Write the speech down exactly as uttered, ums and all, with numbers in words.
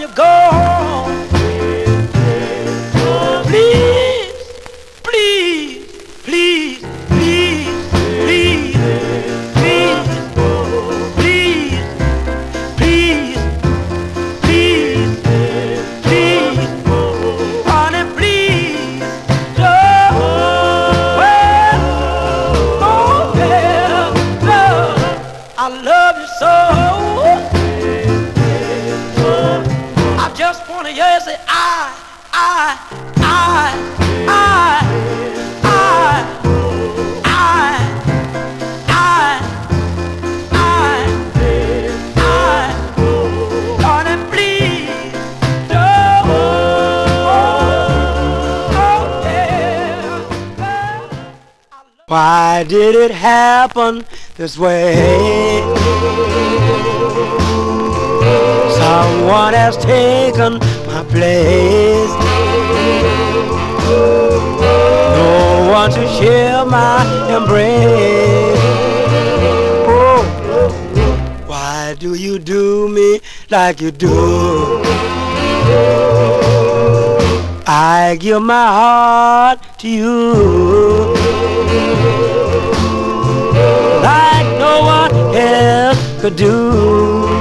you go home. Please, please, please, please, please, please, please, please, please, please, honey, please, don't. Well, oh yeah, love, I love you so. I just wanna hear you say I, I, I, I, I, I, I, I, I, honey, please, don't. Oh, yeah. Why did it happen this way? Someone has taken my place. No one to share my embrace. Oh, why do you do me like you do? I give my heart to you like no one else could do.